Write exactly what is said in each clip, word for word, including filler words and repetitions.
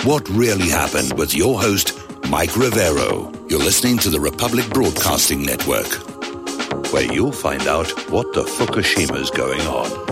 What Really Happened with your host, Mike Rivero. You're listening to the Republic Broadcasting Network, where you'll find out what the Fukushima's going on.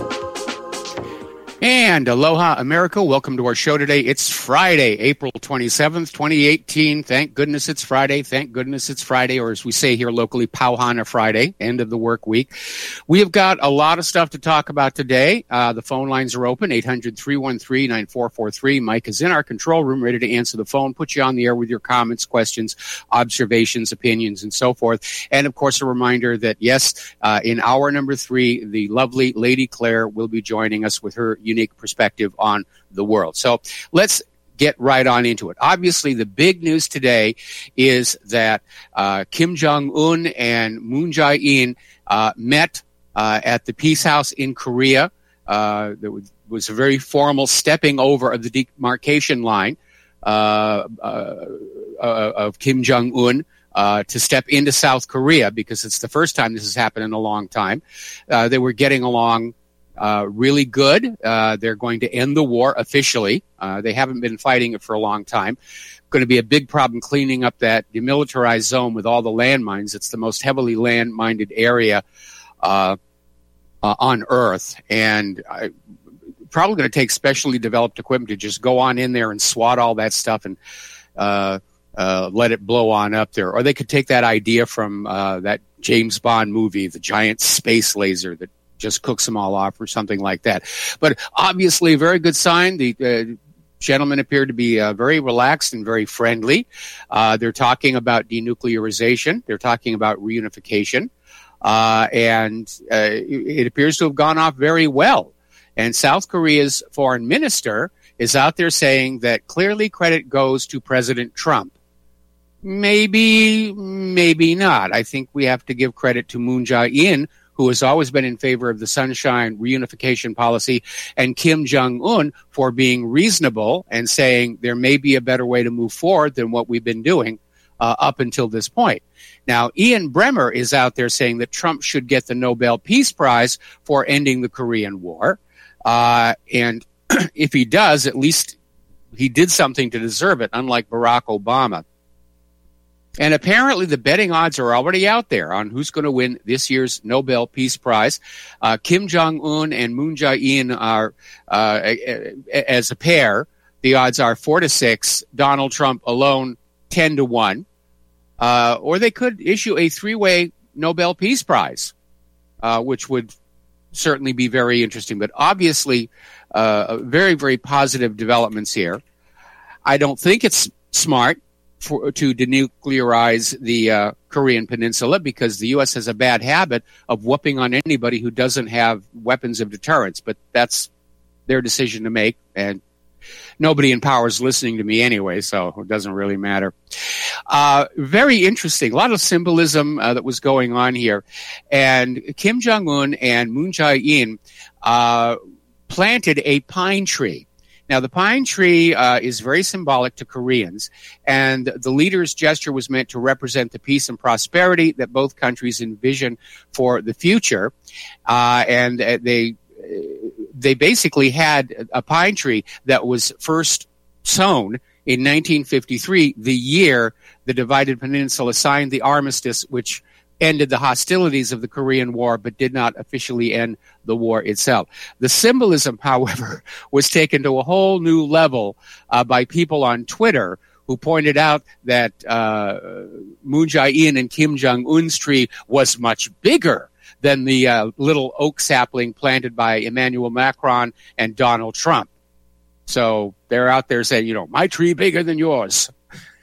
And aloha, America. Welcome to our show today. It's Friday, April twenty-seventh, twenty eighteen. Thank goodness it's Friday. Thank goodness it's Friday, or as we say here locally, Pauhana Friday, end of the work week. We have got a lot of stuff to talk about today. Uh, the phone lines are open, eight hundred, three one three, nine four four three. Mike is in our control room, ready to answer the phone, put you on the air with your comments, questions, observations, opinions, and so forth. And, of course, a reminder that, yes, uh, in hour number three, the lovely Lady Claire will be joining us with her unique perspective on the world. So let's get right on into it. Obviously, the big news today is that uh, Kim Jong-un and Moon Jae-in uh, met uh, at the Peace House in Korea. Uh, there was, was a very formal stepping over of the demarcation line uh, uh, uh, of Kim Jong-un uh, to step into South Korea, because it's the first time this has happened in a long time. Uh, they were getting along Uh, really good. Uh, they're going to end the war officially. Uh, they haven't been fighting it for a long time. Going to be a big problem cleaning up that demilitarized zone with all the landmines. It's the most heavily land-minded area uh, uh, on Earth, and I, probably going to take specially developed equipment to just go on in there and swat all that stuff and uh, uh, let it blow on up there. Or they could take that idea from uh, that James Bond movie, the giant space laser that just cooks them all off, or something like that. But obviously a very good sign. The uh, gentlemen appear to be uh, very relaxed and very friendly. Uh, they're talking about denuclearization. They're talking about reunification. Uh, and uh, it appears to have gone off very well. And South Korea's foreign minister is out there saying that clearly credit goes to President Trump. Maybe, maybe not. I think we have to give credit to Moon Jae-in, who has always been in favor of the Sunshine reunification policy, and Kim Jong-un for being reasonable and saying there may be a better way to move forward than what we've been doing uh, up until this point. Now, Ian Bremmer is out there saying that Trump should get the Nobel Peace Prize for ending the Korean War. Uh, and if he does, at least he did something to deserve it, unlike Barack Obama. And apparently the betting odds are already out there on who's going to win this year's Nobel Peace Prize. Uh, Kim Jong-un and Moon Jae-in are, uh, as a pair, the odds are four to six. Donald Trump alone, ten to one. Uh, or they could issue a three-way Nobel Peace Prize, uh, which would certainly be very interesting. But obviously, uh, very, very positive developments here. I don't think it's smart For, to denuclearize the uh, Korean Peninsula, because the U S has a bad habit of whooping on anybody who doesn't have weapons of deterrence. But that's their decision to make, and nobody in power is listening to me anyway, so it doesn't really matter. Uh, very interesting. A lot of symbolism uh, that was going on here. And Kim Jong-un and Moon Jae-in uh, planted a pine tree. Now, the pine tree uh, is very symbolic to Koreans, and the leader's gesture was meant to represent the peace and prosperity that both countries envision for the future. Uh, and uh, they they basically had a pine tree that was first sown in nineteen fifty-three, the year the divided peninsula signed the armistice, which ended the hostilities of the Korean War, but did not officially end the war itself. The symbolism, however, was taken to a whole new level uh, by people on Twitter, who pointed out that uh, Moon Jae-in and Kim Jong-un's tree was much bigger than the uh, little oak sapling planted by Emmanuel Macron and Donald Trump. So they're out there saying, you know, my tree bigger than yours.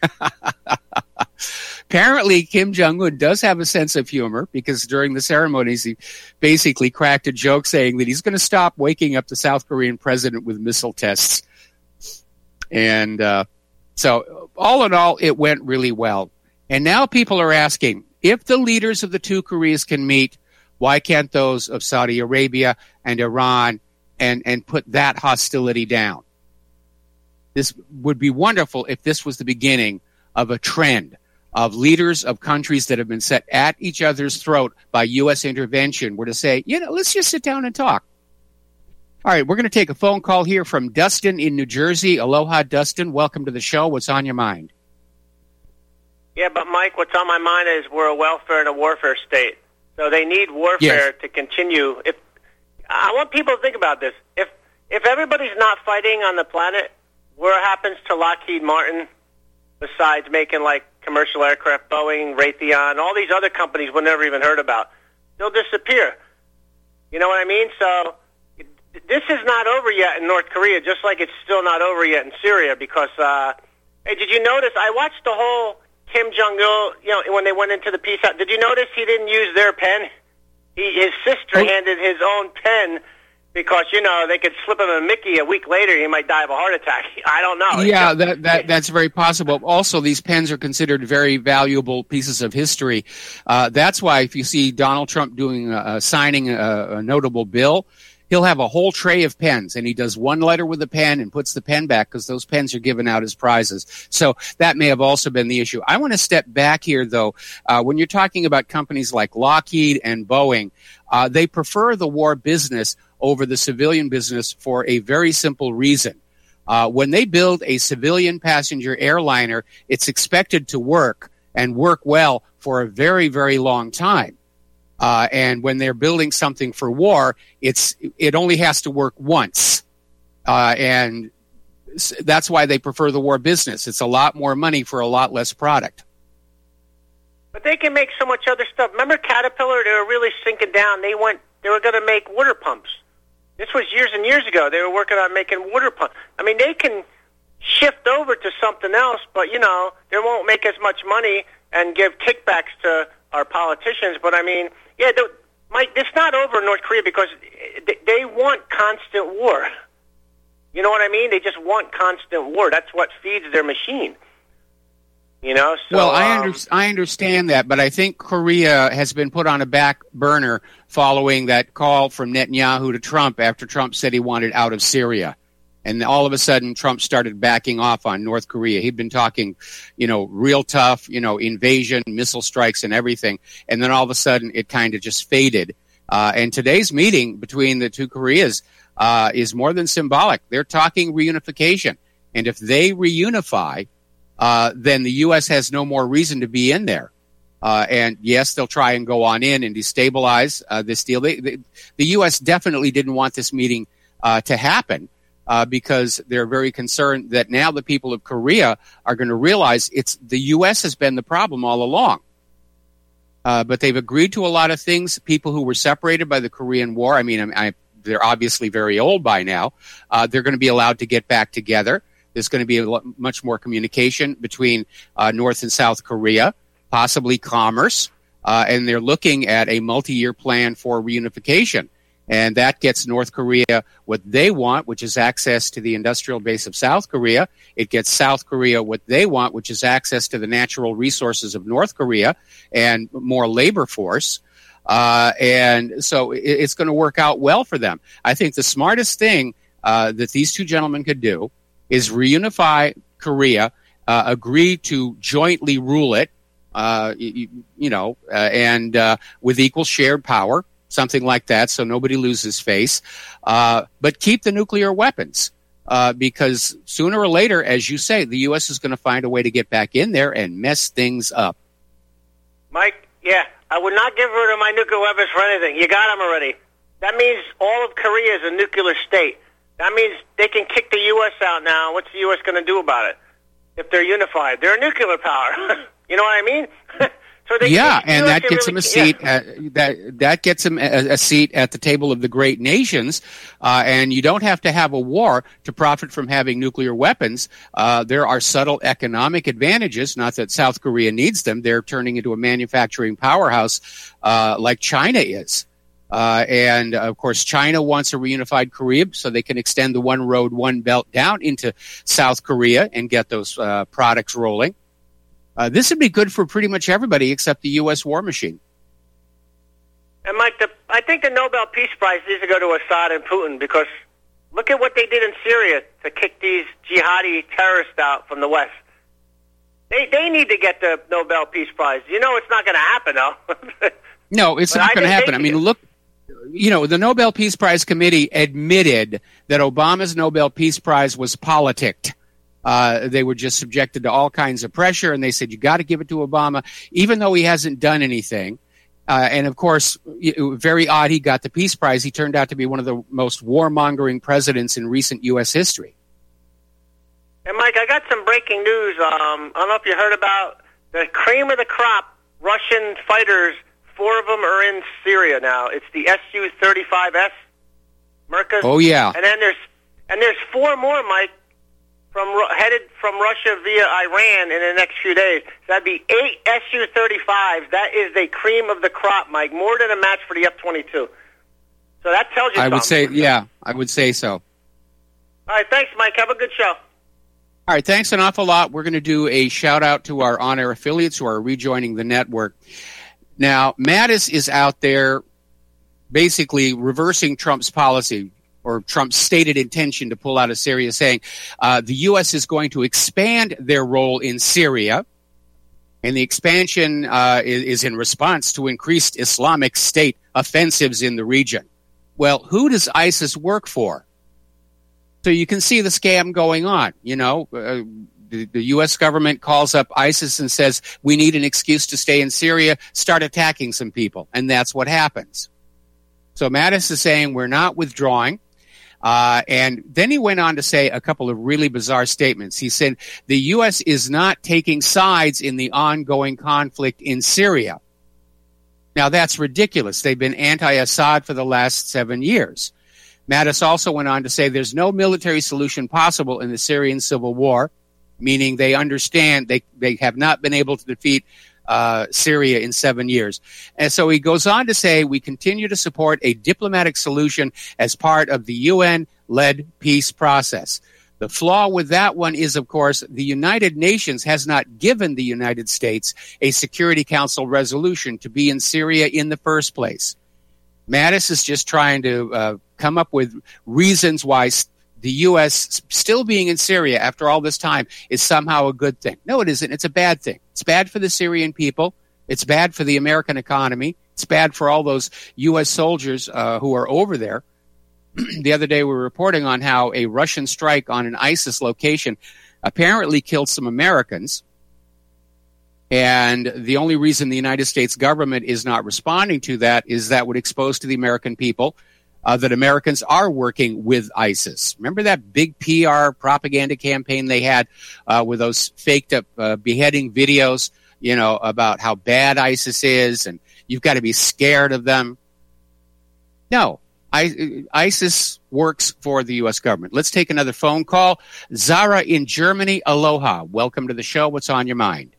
Apparently, Kim Jong-un does have a sense of humor, because during the ceremonies, he basically cracked a joke saying that he's going to stop waking up the South Korean president with missile tests. And uh, so all in all, it went really well. And now people are asking, if the leaders of the two Koreas can meet, why can't those of Saudi Arabia and Iran and, and put that hostility down? This would be wonderful if this was the beginning of a trend of leaders of countries that have been set at each other's throat by U S intervention were to say, you know, let's just sit down and talk. All right, we're going to take a phone call here from Dustin in New Jersey. Aloha, Dustin. Welcome to the show. What's on your mind? Yeah, but Mike, what's on my mind is we're a welfare and a warfare state. So they need warfare yes. to continue. If I want people to think about this. If if everybody's not fighting on the planet, what happens to Lockheed Martin besides making like commercial aircraft, Boeing, Raytheon, all these other companies we never even heard about? They'll disappear. You know what I mean? So this is not over yet in North Korea, just like it's still not over yet in Syria. Because, uh, hey, did you notice? I watched the whole Kim Jong-il, you know, when they went into the peace out. Did you notice he didn't use their pen? He, his sister oh. handed his own pen because, you know, they could slip him a Mickey a week later. He might die of a heart attack. I don't know. Yeah, that, that that's very possible. Also, these pens are considered very valuable pieces of history. Uh, that's why if you see Donald Trump doing uh, signing a, a notable bill, he'll have a whole tray of pens, and he does one letter with a pen and puts the pen back because those pens are given out as prizes. So that may have also been the issue. I want to step back here, though. Uh, when you're talking about companies like Lockheed and Boeing, uh, they prefer the war business over the civilian business for a very simple reason. Uh, when they build a civilian passenger airliner, it's expected to work and work well for a very, very long time. Uh, and when they're building something for war, it's it only has to work once. Uh, and that's why they prefer the war business. It's a lot more money for a lot less product. But they can make so much other stuff. Remember Caterpillar? They were really sinking down. They went. They were going to make water pumps. This was years and years ago. They were working on making water pumps. I mean, they can shift over to something else, but, you know, they won't make as much money and give kickbacks to our politicians. But, I mean... Yeah, the, Mike, it's not over in North Korea because they want constant war. You know what I mean? They just want constant war. That's what feeds their machine. You know? So, well, I, um, under, I understand that, but I think Korea has been put on a back burner following that call from Netanyahu to Trump after Trump said he wanted out of Syria. And all of a sudden, Trump started backing off on North Korea. He'd been talking, you know, real tough, you know, invasion, missile strikes and everything. And then all of a sudden, it kind of just faded. Uh, and today's meeting between the two Koreas uh, is more than symbolic. They're talking reunification. And if they reunify, uh, then the U S has no more reason to be in there. Uh, and yes, they'll try and go on in and destabilize uh, this deal. They, they, the U S definitely didn't want this meeting uh, to happen. Uh, because they're very concerned that now the people of Korea are going to realize it's the U S has been the problem all along. Uh, but they've agreed to a lot of things. People who were separated by the Korean War, I mean, I, I, they're obviously very old by now. Uh, they're going to be allowed to get back together. There's going to be a lot, much more communication between uh, North and South Korea, possibly commerce, uh, and they're looking at a multi-year plan for reunification. And that gets North Korea what they want, which is access to the industrial base of South Korea. It gets South Korea what they want, which is access to the natural resources of North Korea and more labor force. Uh, and so it, it's going to work out well for them. I think the smartest thing uh, that these two gentlemen could do is reunify Korea, uh, agree to jointly rule it, uh, you, you know, uh, and uh, with equal shared power. Something like that, so nobody loses face. Uh, but keep the nuclear weapons, uh, because sooner or later, as you say, the U S is going to find a way to get back in there and mess things up. Mike, yeah, I would not give rid of my nuclear weapons for anything. You got them already. That means all of Korea is a nuclear state. That means they can kick the U S out now. What's the U S going to do about it if they're unified? They're a nuclear power. You know what I mean? So they, yeah, they, and that gets really, them a seat. Yeah. At, that that gets them a, a seat at the table of the great nations. Uh, and you don't have to have a war to profit from having nuclear weapons. Uh, there are subtle economic advantages. Not that South Korea needs them; they're turning into a manufacturing powerhouse uh, like China is. Uh, and of course, China wants a reunified Korea so they can extend the one road, one belt down into South Korea and get those uh, products rolling. Uh, this would be good for pretty much everybody except the U S war machine. And Mike, the, I think the Nobel Peace Prize needs to go to Assad and Putin because look at what they did in Syria to kick these jihadi terrorists out from the West. They they need to get the Nobel Peace Prize. You know it's not going to happen, though. No, it's but not going to happen. I mean, look you know, the Nobel Peace Prize Committee admitted that Obama's Nobel Peace Prize was politicked. Uh, they were just subjected to all kinds of pressure, and they said, you got to give it to Obama, even though he hasn't done anything. Uh, and, of course, very odd he got the Peace Prize. He turned out to be one of the most warmongering presidents in recent U S history. And, Mike, I got some breaking news. Um, I don't know if you heard about the cream of the crop Russian fighters. Four of them are in Syria now. It's the S U thirty-five S Merkaz. Oh, yeah. And then there's and there's four more, Mike, from headed from Russia via Iran in the next few days. So that'd be eight S U thirty-fives. That is the cream of the crop, Mike. More than a match for the F twenty-two. So that tells you I something. would say, yeah, I would say so. All right, thanks, Mike. Have a good show. All right, thanks an awful lot. We're going to do a shout-out to our on-air affiliates who are rejoining the network. Now, Mattis is out there basically reversing Trump's policy or Trump's stated intention to pull out of Syria, saying uh, the U S is going to expand their role in Syria, and the expansion uh, is, is in response to increased Islamic State offensives in the region. Well, who does ISIS work for? So you can see the scam going on. You know, uh, the, the U S government calls up ISIS and says, we need an excuse to stay in Syria, start attacking some people. And that's what happens. So Mattis is saying we're not withdrawing. Uh, and then he went on to say a couple of really bizarre statements. He said the U S is not taking sides in the ongoing conflict in Syria. Now, that's ridiculous. They've been anti-Assad for the last seven years. Mattis also went on to say there's no military solution possible in the Syrian civil war, meaning they understand they, they have not been able to defeat uh, Syria in seven years. And so he goes on to say we continue to support a diplomatic solution as part of the U N-led peace process. The flaw with that one is, of course, the United Nations has not given the United States a Security Council resolution to be in Syria in the first place. Mattis is just trying to uh, come up with reasons why the U S still being in Syria after all this time is somehow a good thing. No, it isn't. It's a bad thing. It's bad for the Syrian people. It's bad for the American economy. It's bad for all those U S soldiers uh, who are over there. The other day we were reporting on how a Russian strike on an ISIS location apparently killed some Americans. And the only reason the United States government is not responding to that is that would expose to the American people uh, that Americans are working with ISIS. Remember that big P R propaganda campaign they had uh, with those faked up uh, beheading videos, you know, about how bad ISIS is and you've got to be scared of them? No, I, ISIS works for the U S government. Let's take another phone call. Zara in Germany, aloha. Welcome to the show. What's on your mind?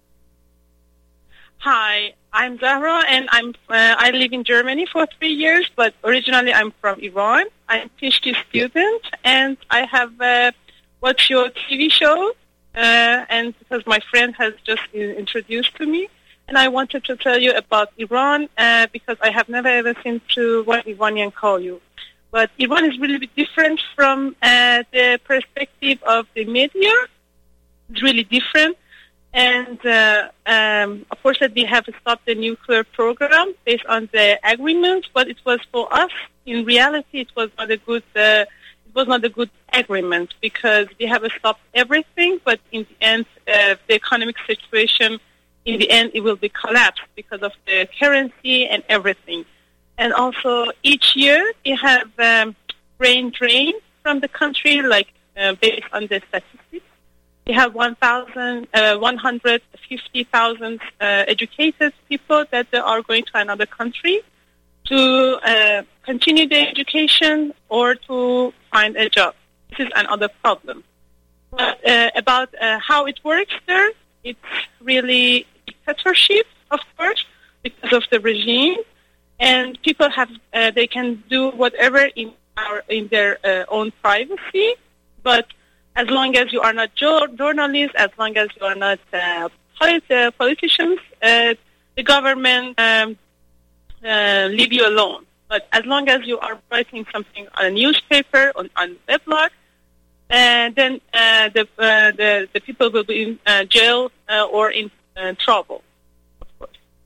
Hi, I'm Zahra, and I'm uh, I live in Germany for three years, but originally I'm from Iran. I'm a PhD student, and I have uh, watched your T V show, uh, and because my friend has just been introduced to me, and I wanted to tell you about Iran uh, because I have never ever seen to what Iranian call you. But Iran is really different from uh, the perspective of the media. It's really different. And, uh, um, of course, that we have stopped the nuclear program based on the agreement, but it was for us, in reality, it was not a good, uh, it was not a good agreement because we have stopped everything, but in the end, uh, the economic situation, in the end, it will be collapsed because of the currency and everything. And also, each year, we have um, brain drain from the country, like uh, based on the statistics. We have one hundred fifty thousand uh, educated people that they are going to another country to uh, continue their education or to find a job. This is another problem. But uh, about uh, how it works there, it's really dictatorship, of course, because of the regime. And people have, uh, they can do whatever in our, in their uh, own privacy, but as long as you are not journalists, as long as you are not uh, polit- uh, politicians, uh, the government um, uh, leave you alone. But as long as you are writing something on a newspaper, on, on a weblog, uh, then uh, the, uh, the the people will be in uh, jail uh, or in uh, trouble, of course.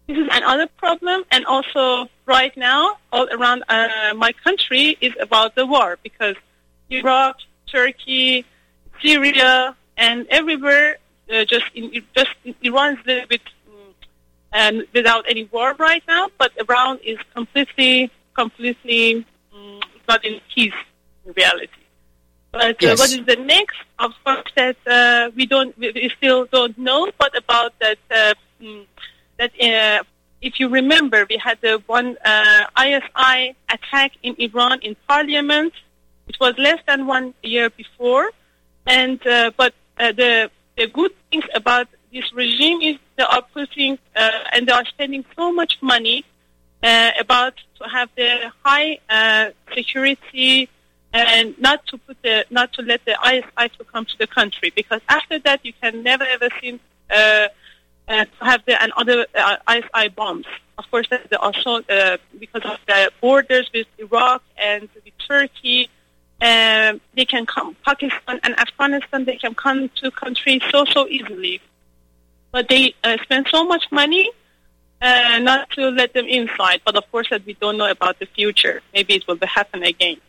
this is another problem. And also right now, all around uh, my country is about the war, because Iraq, Turkey, Syria, and everywhere, uh, just in, just Iran is a little bit um, without any war right now, but Iran is completely, completely um, not in peace in reality. But yes. uh, what is the next? Of course, that uh, we don't, we still don't know. But about that, uh, that uh, if you remember, we had the one uh, I S I attack in Iran in Parliament. It was less than one year before, and uh, but uh, the the good things about this regime is they are putting uh, and they are spending so much money uh, about to have the high uh, security. And not to put the, not to let the I S I to come to the country, because after that you can never ever seem uh, uh, to have the another uh, I S I bombs. Of course, they also uh, because of the borders with Iraq and with Turkey, uh, they can come. Pakistan and Afghanistan, they can come to countries so so easily, but they uh, spend so much money uh, not to let them inside. But of course, that we don't know about the future. Maybe it will happen again.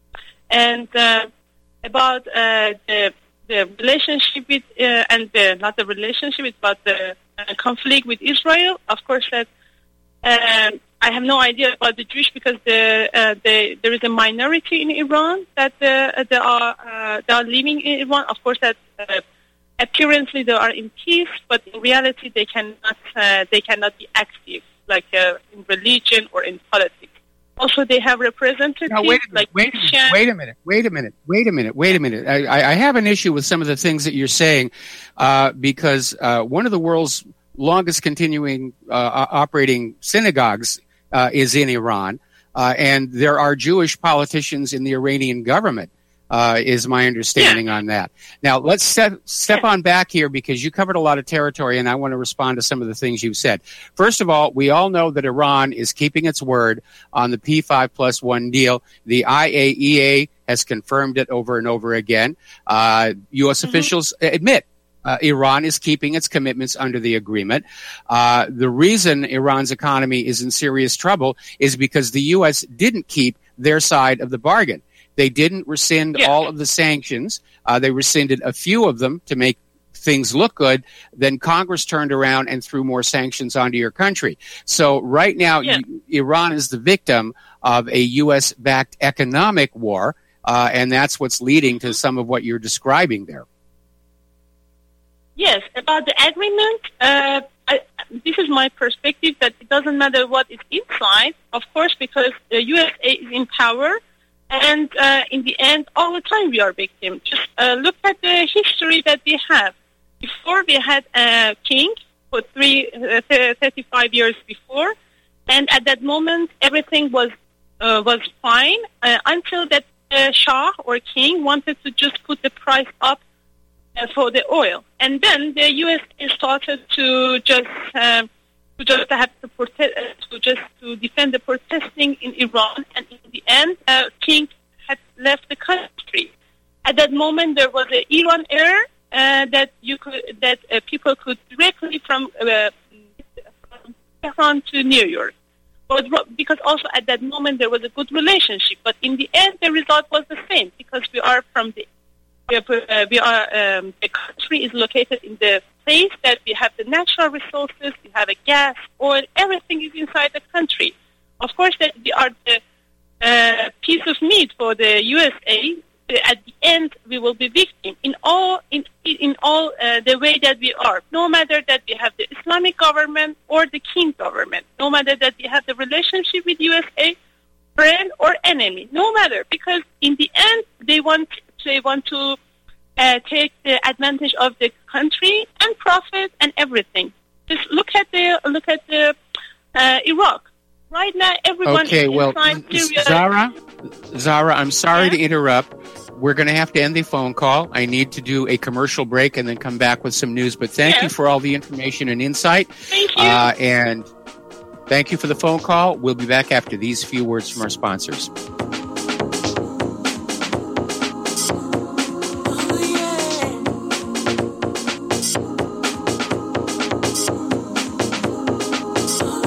And uh, about uh, the, the relationship with, uh, and the, not the relationship, but the uh, conflict with Israel, of course, that uh, I have no idea about the Jewish, because the, uh, the, there is a minority in Iran that uh, they are uh, they are living in Iran. Of course, that uh, apparently they are in peace, but in reality they cannot uh, they cannot be active, like uh, in religion or in politics. Also, they have representatives now, wait a minute, like wait, Christian. wait a minute, wait a minute, wait a minute, wait a minute. I, I have an issue with some of the things that you're saying, uh, because uh, one of the world's longest continuing uh, operating synagogues uh, is in Iran, uh, and there are Jewish politicians in the Iranian government. Uh, is my understanding yeah. on that. Now, let's step, step yeah. on back here, because you covered a lot of territory, and I want to respond to some of the things you've said. First of all, we all know that Iran is keeping its word on the P five plus one deal. The I A E A has confirmed it over and over again. Uh, U S mm-hmm. officials admit uh, Iran is keeping its commitments under the agreement. Uh, the reason Iran's economy is in serious trouble is because the U S didn't keep their side of the bargain. They didn't rescind yeah. all of the sanctions. Uh, they rescinded a few of them to make things look good. Then Congress turned around and threw more sanctions onto your country. So right now, yeah. you, Iran is the victim of a U S-backed economic war, uh, and that's what's leading to some of what you're describing there. Yes, about the agreement, uh, I, this is my perspective, that it doesn't matter what is inside, of course, because the U S A is in power. And uh, in the end, all the time we are victims. Just uh, look at the history that we have. Before, we had a king for three, uh, thirty-five years before, and at that moment, everything was uh, was fine uh, until that uh, Shah or king wanted to just put the price up uh, for the oil, and then the U S started to just uh, to just have to protest, to just to defend the protesting in Iran, and in the end, uh, king had left the country. At that moment, there was an Iran Air uh, that you could that uh, people could directly from, uh, from Tehran to New York, but because also at that moment there was a good relationship. But in the end, the result was the same, because we are from the we are, uh, we are um, the country is located in the place that we have the natural resources, we have a gas, oil, everything is inside the country. Of course, that we are the uh, piece of meat for the U S A. At the end, we will be victim in all in in all uh, the way that we are. No matter that we have the Islamic government or the king government, no matter that we have the relationship with U S A, friend or enemy, no matter, because in the end they want they want to uh, take the advantage of the country and profit and everything. Just look at the look at the uh, Iraq. Right now, everyone okay, is well, inside Syria. Zara, Zara, I'm sorry yeah? to interrupt. We're going to have to end the phone call. I need to do a commercial break and then come back with some news. But thank yeah. you for all the information and insight. Thank you. Uh, and thank you for the phone call. We'll be back after these few words from our sponsors. Oh, yeah.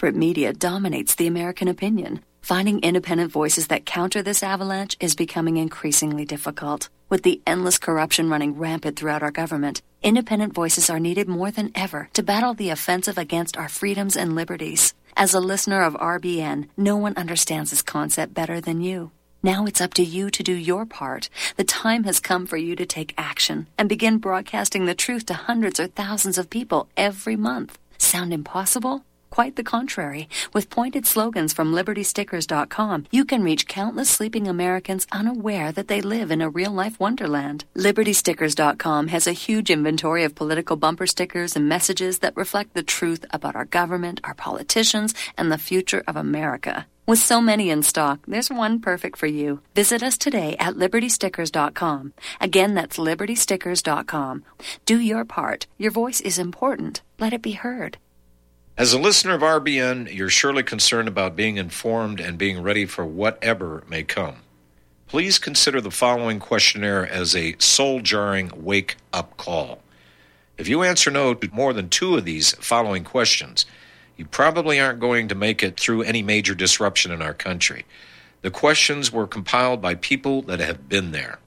corporate media dominates the American opinion. Finding independent voices that counter this avalanche is becoming increasingly difficult. With the endless corruption running rampant throughout our government, independent voices are needed more than ever to battle the offensive against our freedoms and liberties. As a listener of R B N, no one understands this concept better than you. Now it's up to you to do your part. The time has come for you to take action and begin broadcasting the truth to hundreds or thousands of people every month. Sound impossible? Quite the contrary. With pointed slogans from Liberty Stickers dot com, you can reach countless sleeping Americans unaware that they live in a real-life wonderland. Liberty Stickers dot com has a huge inventory of political bumper stickers and messages that reflect the truth about our government, our politicians, and the future of America. With so many in stock, there's one perfect for you. Visit us today at Liberty Stickers dot com. Again, that's Liberty Stickers dot com. Do your part. Your voice is important. Let it be heard. As a listener of R B N, you're surely concerned about being informed and being ready for whatever may come. Please consider the following questionnaire as a soul-jarring wake-up call. If you answer no to more than two of these following questions, you probably aren't going to make it through any major disruption in our country. The questions were compiled by people that have been there.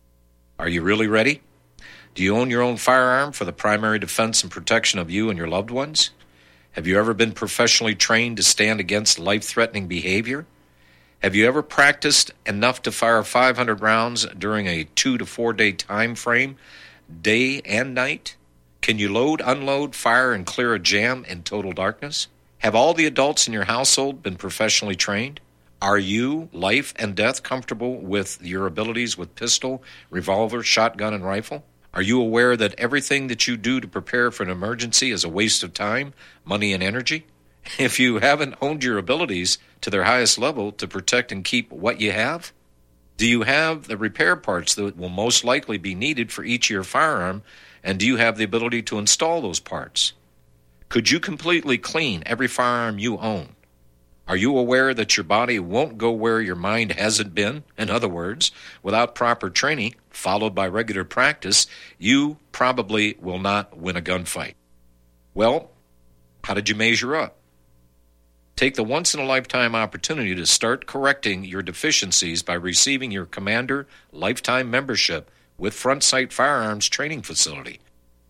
Are you really ready? Do you own your own firearm for the primary defense and protection of you and your loved ones? Have you ever been professionally trained to stand against life-threatening behavior? Have you ever practiced enough to fire five hundred rounds during a two to four day time frame, day and night? Can you load, unload, fire, and clear a jam in total darkness? Have all the adults in your household been professionally trained? Are you, life and death, comfortable with your abilities with pistol, revolver, shotgun, and rifle? Are you aware that everything that you do to prepare for an emergency is a waste of time, money, and energy? If you haven't honed your abilities to their highest level to protect and keep what you have, do you have the repair parts that will most likely be needed for each of your firearm, and do you have the ability to install those parts? Could you completely clean every firearm you own? Are you aware that your body won't go where your mind hasn't been? In other words, without proper training, followed by regular practice, you probably will not win a gunfight. Well, how did you measure up? Take the once-in-a-lifetime opportunity to start correcting your deficiencies by receiving your Commander Lifetime Membership with Front Sight Firearms Training Facility.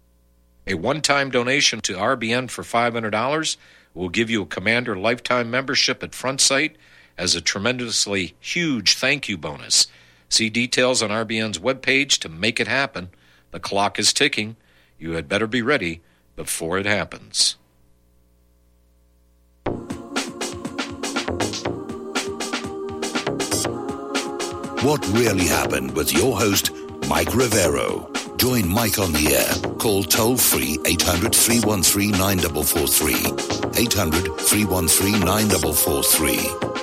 A one-time donation to R B N for five hundred dollars will give you a Commander Lifetime Membership at Front Sight as a tremendously huge thank you bonus. See details on R B N's webpage to make it happen. The clock is ticking. You had better be ready before it happens. What really happened with your host, Mike Rivero. Join Mike on the air. Call toll-free eight hundred, three one three, nine four four three. eight hundred, three one three, nine four four three.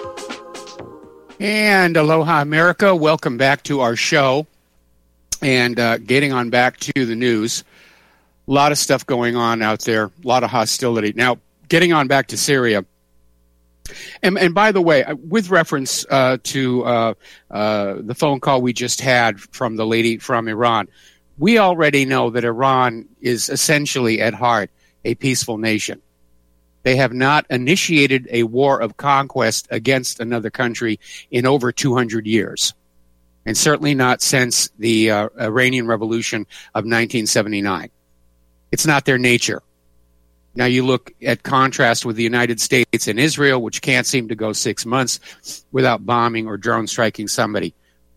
And aloha, America. Welcome back to our show. And uh, getting on back to the news. A lot of stuff going on out there. A lot of hostility. Now, getting on back to Syria. And, and by the way, with reference uh, to uh, uh, the phone call we just had from the lady from Iran, we already know that Iran is essentially at heart a peaceful nation. They have not initiated a war of conquest against another country in over two hundred years, and certainly not since the uh, Iranian Revolution of nineteen seventy-nine. It's not their nature. Now you look at contrast with the United States and Israel, which can't seem to go six months without bombing or drone striking somebody.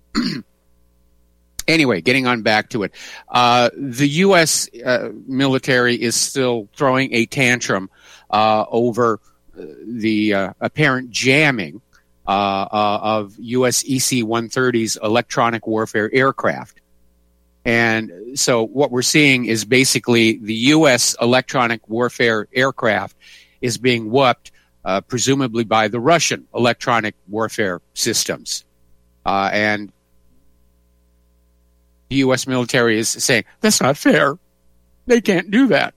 Anyway, getting on back to it. Uh, the U S uh, military is still throwing a tantrum uh, over the uh, apparent jamming uh, uh, of U S E C one thirty's electronic warfare aircraft. And so what we're seeing is basically the U S electronic warfare aircraft is being whooped, uh, presumably by the Russian electronic warfare systems. Uh, and the U S military is saying, that's not fair. They can't do that.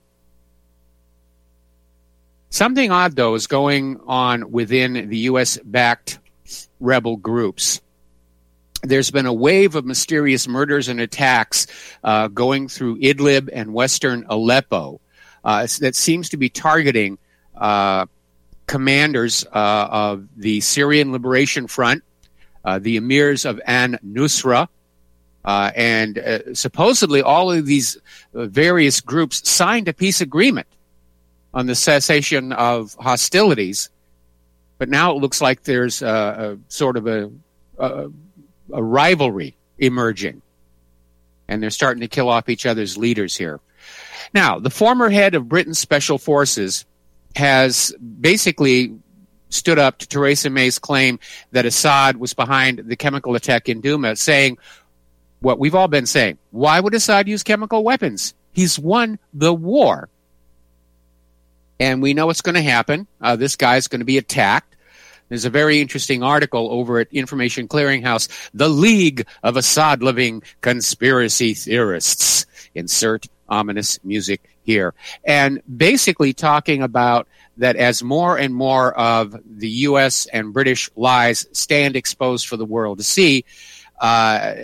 Something odd, though, is going on within the U S-backed rebel groups. There's been a wave of mysterious murders and attacks uh, going through Idlib and western Aleppo uh, that seems to be targeting uh, commanders uh, of the Syrian Liberation Front, uh, the emirs of An-Nusra, uh, and uh, supposedly all of these uh, various groups signed a peace agreement on the cessation of hostilities. But now it looks like there's a, a sort of a, a, a rivalry emerging, and they're starting to kill off each other's leaders here. Now, the former head of Britain's Special Forces has basically stood up to Theresa May's claim that Assad was behind the chemical attack in Douma, saying what we've all been saying. Why would Assad use chemical weapons? He's won the war. And we know what's going to happen. Uh, this guy's going to be attacked. There's a very interesting article over at Information Clearinghouse, The League of Assad-Loving Conspiracy Theorists. Insert ominous music here. And basically talking about that as more and more of the U S and British lies stand exposed for the world to see, uh,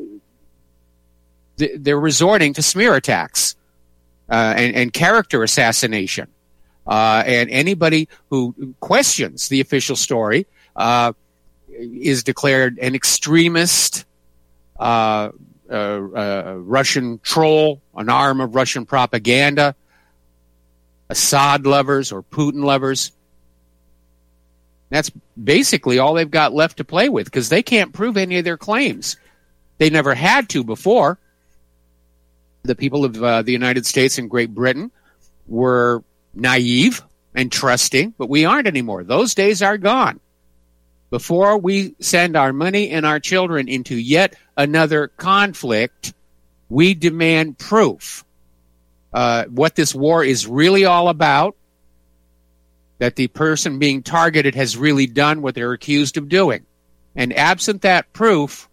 they're resorting to smear attacks uh, and, and character assassination. Uh, and anybody who questions the official story uh, is declared an extremist, uh, uh, uh, Russian troll, an arm of Russian propaganda, Assad lovers or Putin lovers. That's basically all they've got left to play with because they can't prove any of their claims. They never had to before. The people of uh, the United States and Great Britain were naive and trusting, but we aren't anymore. Those days are gone. Before we send our money and our children into yet another conflict, we demand proof uh, what this war is really all about, that the person being targeted has really done what they're accused of doing. And absent that proof,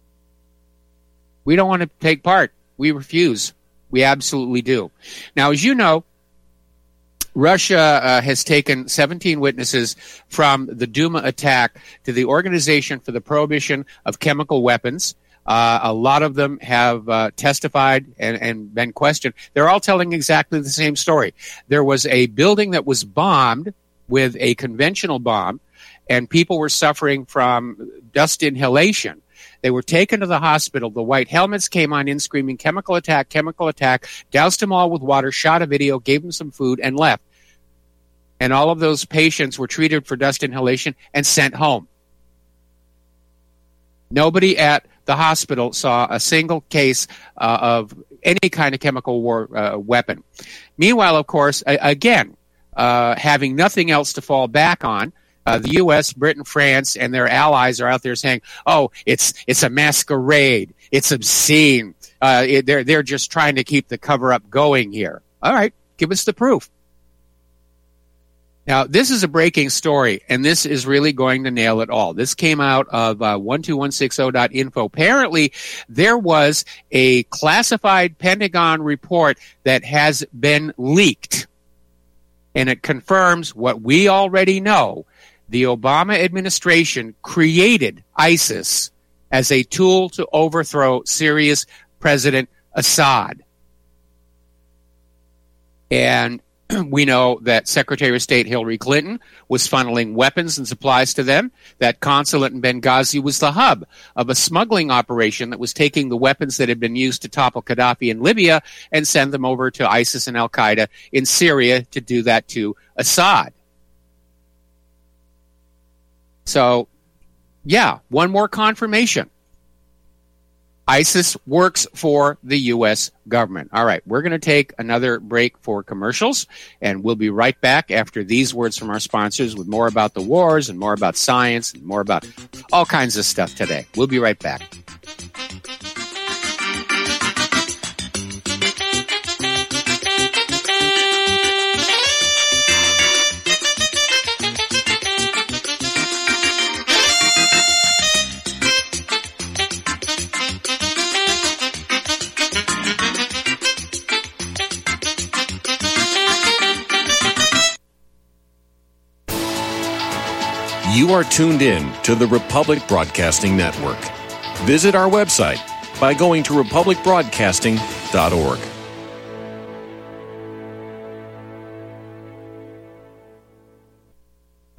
we don't want to take part. We refuse. We absolutely do. Now, as you know, Russia uh, has taken seventeen witnesses from the Douma attack to the Organization for the Prohibition of Chemical Weapons. Uh, a lot of them have uh, testified and, and been questioned. They're all telling exactly the same story. There was a building that was bombed with a conventional bomb, and people were suffering from dust inhalation. They were taken to the hospital. The white helmets came on in screaming, chemical attack, chemical attack, doused them all with water, shot a video, gave them some food, and left. And all of those patients were treated for dust inhalation and sent home. Nobody at the hospital saw a single case uh, of any kind of chemical war uh, weapon. Meanwhile, of course, a- again, uh, having nothing else to fall back on, Uh, the U S, Britain, France, and their allies are out there saying, "Oh, it's it's a masquerade. It's obscene. Uh, it, they're they're just trying to keep the cover up going here." All right, give us the proof. Now, this is a breaking story, and this is really going to nail it all. This came out of uh, one two one six zero dot info. Apparently, there was a classified Pentagon report that has been leaked, and it confirms what we already know. The Obama administration created ISIS as a tool to overthrow Syria's President Assad. And we know that Secretary of State Hillary Clinton was funneling weapons and supplies to them. That consulate in Benghazi was the hub of a smuggling operation that was taking the weapons that had been used to topple Gaddafi in Libya and send them over to ISIS and Al-Qaeda in Syria to do that to Assad. So, yeah, one more confirmation. ISIS works for the U S government. All right, we're going to take another break for commercials, and we'll be right back after these words from our sponsors with more about the wars and more about science and more about all kinds of stuff today. We'll be right back. You are tuned in to the Republic Broadcasting Network. Visit our website by going to republic broadcasting dot org.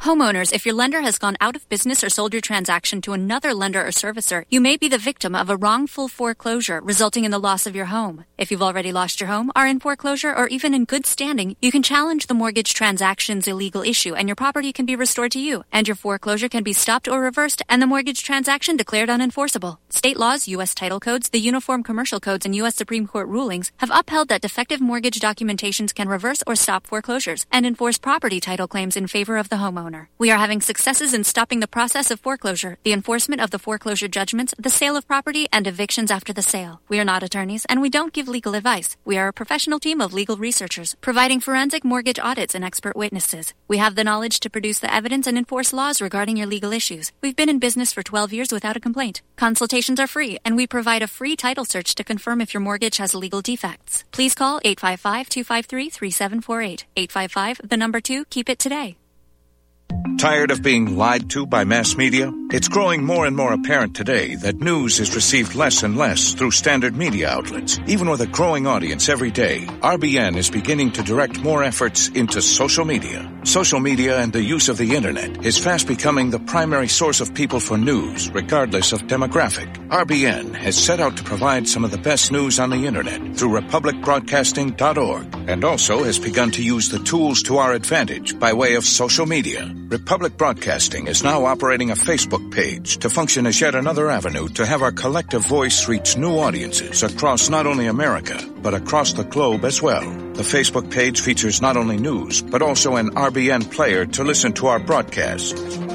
Homeowners, if your lender has gone out of business or sold your transaction to another lender or servicer, you may be the victim of a wrongful foreclosure, resulting in the loss of your home. If you've already lost your home, are in foreclosure, or even in good standing, you can challenge the mortgage transaction's illegal issue, and your property can be restored to you, and your foreclosure can be stopped or reversed, and the mortgage transaction declared unenforceable. State laws, U S title codes, the Uniform Commercial Codes, and U S Supreme Court rulings have upheld that defective mortgage documentations can reverse or stop foreclosures and enforce property title claims in favor of the homeowner. We are having successes in stopping the process of foreclosure, the enforcement of the foreclosure judgments, the sale of property, and evictions after the sale. We are not attorneys, and we don't give legal advice. We are a professional team of legal researchers, providing forensic mortgage audits and expert witnesses. We have the knowledge to produce the evidence and enforce laws regarding your legal issues. We've been in business for twelve years without a complaint. Consultations are free, and we provide a free title search to confirm if your mortgage has legal defects. Please call eight five five, two five three, three seven four eight. eight five five, the number two, keep it today. Tired of being lied to by mass media? It's growing more and more apparent today that news is received less and less through standard media outlets. Even with a growing audience every day, R B N is beginning to direct more efforts into social media. Social media and the use of the internet is fast becoming the primary source of people for news, regardless of demographic. R B N has set out to provide some of the best news on the internet through republic broadcasting dot org, and also has begun to use the tools to our advantage by way of social media. Republic Broadcasting is now operating a Facebook page to function as yet another avenue to have our collective voice reach new audiences across not only America, but across the globe as well. The Facebook page features not only news, but also an R B N player to listen to our broadcasts.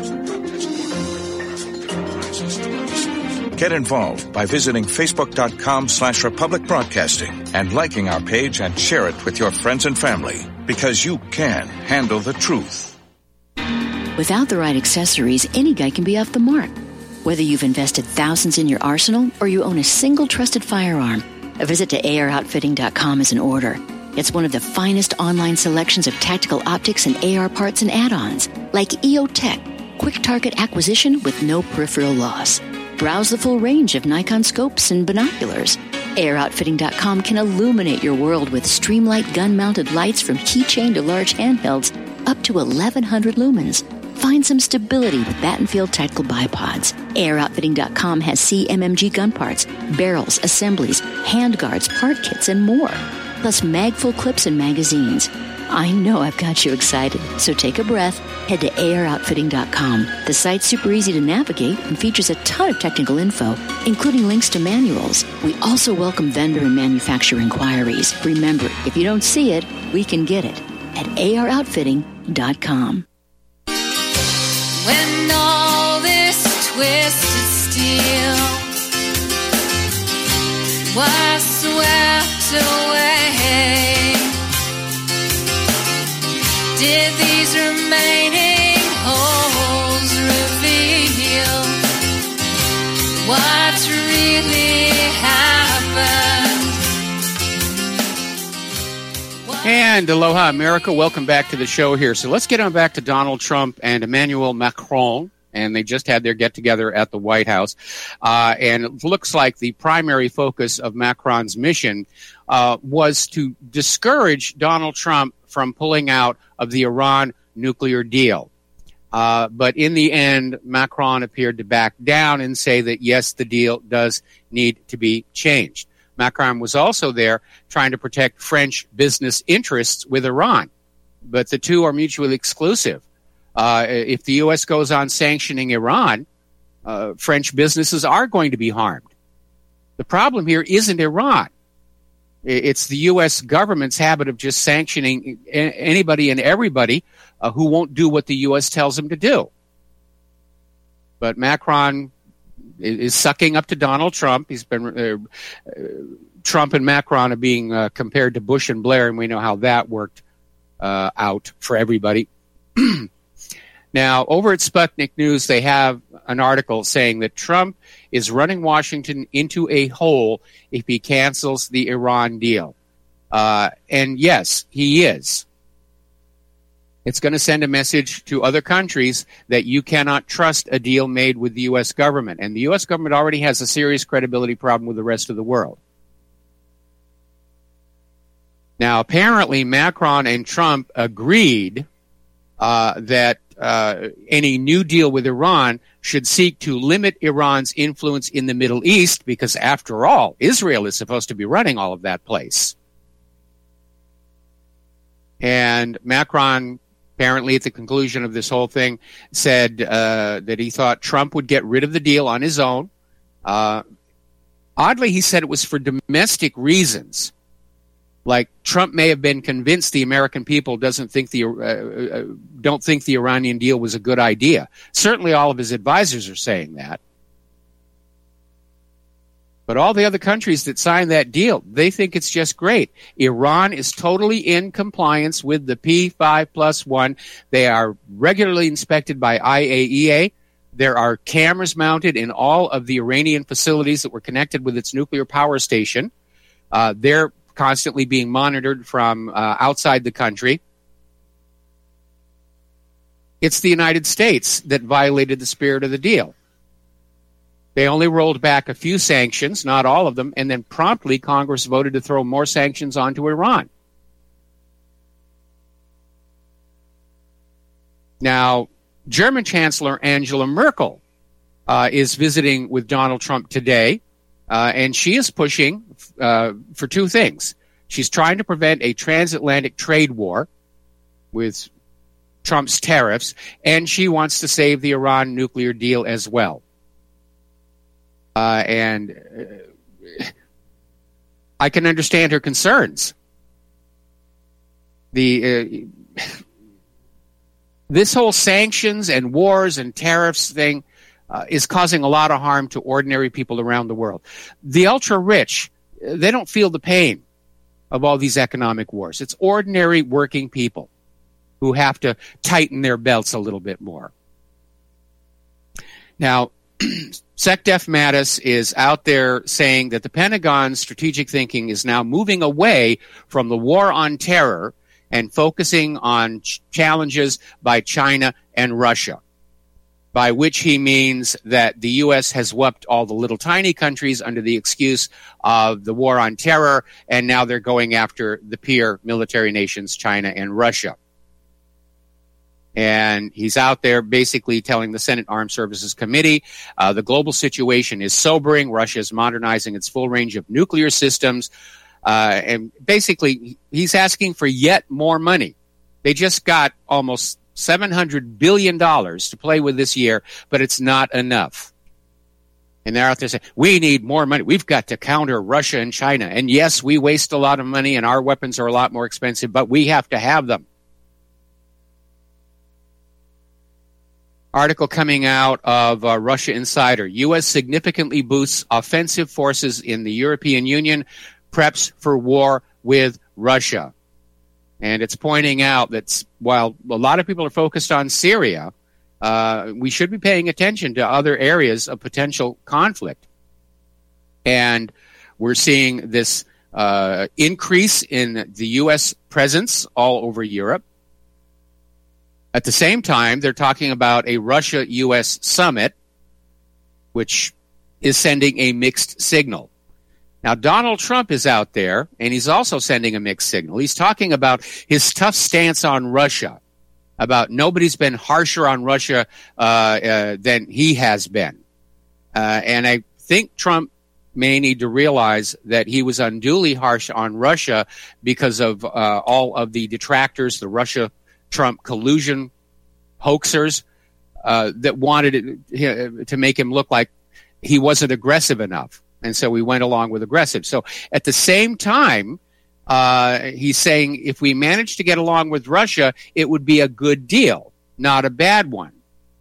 Get involved by visiting facebook.com slash Republic Broadcasting and liking our page and share it with your friends and family, because you can handle the truth. Without the right accessories, any guy can be off the mark. Whether you've invested thousands in your arsenal or you own a single trusted firearm, a visit to A R outfitting dot com is in order. It's one of the finest online selections of tactical optics and A R parts and add-ons, like E O Tech, quick target acquisition with no peripheral loss. Browse the full range of Nikon scopes and binoculars. A R outfitting dot com can illuminate your world with Streamlight gun-mounted lights from keychain to large handhelds up to eleven hundred lumens. Find some stability with Battenfield Tactical Bipods. A R outfitting dot com has C M M G gun parts, barrels, assemblies, handguards, part kits, and more. Plus mag-full clips and magazines. I know I've got you excited, so take a breath. Head to A R outfitting dot com. The site's super easy to navigate and features a ton of technical info, including links to manuals. We also welcome vendor and manufacturer inquiries. Remember, if you don't see it, we can get it at A R outfitting dot com. When all this twisted steel was swept away, did these remaining holes reveal what's really happened? And aloha, America. Welcome back to the show here. So let's get on back to Donald Trump and Emmanuel Macron. And they just had their get-together at the White House. Uh, and it looks like the primary focus of Macron's mission uh, was to discourage Donald Trump from pulling out of the Iran nuclear deal. Uh, but in the end, Macron appeared to back down and say that, yes, the deal does need to be changed. Macron was also there trying to protect French business interests with Iran. But the two are mutually exclusive. Uh, if the U S goes on sanctioning Iran, uh, French businesses are going to be harmed. The problem here isn't Iran. It's the U S government's habit of just sanctioning anybody and everybody uh, who won't do what the U S tells them to do. But Macron is sucking up to Donald Trump. He's been uh, uh, Trump and Macron are being uh, compared to Bush and Blair, and we know how that worked uh, out for everybody. Now, over at Sputnik News, they have an article saying that Trump is running Washington into a hole if he cancels the Iran deal. Uh, and yes, he is. It's going to send a message to other countries that you cannot trust a deal made with the U S government. And the U S government already has a serious credibility problem with the rest of the world. Now, apparently, Macron and Trump agreed uh, that uh, any new deal with Iran should seek to limit Iran's influence in the Middle East, because after all, Israel is supposed to be running all of that place. And Macron, apparently at the conclusion of this whole thing, said uh, that he thought Trump would get rid of the deal on his own. Uh, oddly, he said it was for domestic reasons. Like Trump may have been convinced the American people doesn't think the uh, uh, don't think the Iranian deal was a good idea. Certainly, all of his advisors are saying that. But all the other countries that signed that deal, they think it's just great. Iran is totally in compliance with the P five plus one. They are regularly inspected by I A E A. There are cameras mounted in all of the Iranian facilities that were connected with its nuclear power station. Uh, they're constantly being monitored from uh, outside the country. It's the United States that violated the spirit of the deal. They only rolled back a few sanctions, not all of them, and then promptly Congress voted to throw more sanctions onto Iran. Now, German Chancellor Angela Merkel uh, is visiting with Donald Trump today, uh, and she is pushing uh, for two things. She's trying to prevent a transatlantic trade war with Trump's tariffs, and she wants to save the Iran nuclear deal as well. Uh, and uh, I can understand her concerns. The uh, this whole sanctions and wars and tariffs thing uh, is causing a lot of harm to ordinary people around the world. The ultra-rich, they don't feel the pain of all these economic wars. It's ordinary working people who have to tighten their belts a little bit more. Now, SecDef Mattis is out there saying that the Pentagon's strategic thinking is now moving away from the war on terror and focusing on ch- challenges by China and Russia, by which he means that the U S has whooped all the little tiny countries under the excuse of the war on terror, and now they're going after the peer military nations, China and Russia. And he's out there basically telling the Senate Armed Services Committee, uh, the global situation is sobering. Russia is modernizing its full range of nuclear systems. Uh, and basically, he's asking for yet more money. They just got almost seven hundred billion dollars to play with this year, but it's not enough. And they're out there saying, we need more money. We've got to counter Russia and China. And yes, we waste a lot of money and our weapons are a lot more expensive, but we have to have them. Article coming out of uh, Russia Insider. U S significantly boosts offensive forces in the European Union, preps for war with Russia. And it's pointing out that while a lot of people are focused on Syria, uh, we should be paying attention to other areas of potential conflict. And we're seeing this uh, increase in the U S presence all over Europe. At the same time, they're talking about a Russia-U S summit, which is sending a mixed signal. Now, Donald Trump is out there, and he's also sending a mixed signal. He's talking about his tough stance on Russia, about nobody's been harsher on Russia uh, uh, than he has been. Uh, and I think Trump may need to realize that he was unduly harsh on Russia because of uh, all of the detractors, the Russia-Trump collusion hoaxers uh, that wanted it, to make him look like he wasn't aggressive enough. And so we went along with aggressive. So at the same time, uh, he's saying if we manage to get along with Russia, it would be a good deal, not a bad one.